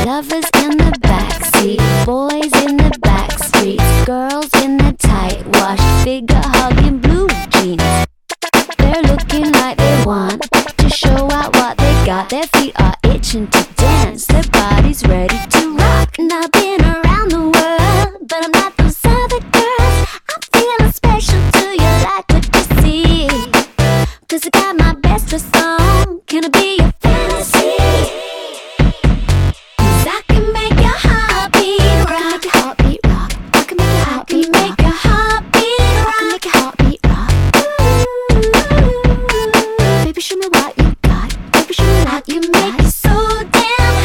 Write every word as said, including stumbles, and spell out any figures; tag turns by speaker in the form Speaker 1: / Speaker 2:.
Speaker 1: Lovers in the backseat, boys in the back streets, girls in the tight wash, figure hugging blue jeans. They're looking like they want to show out what they got. Their feet are itching to dance, their bodies ready to rock. And I've been around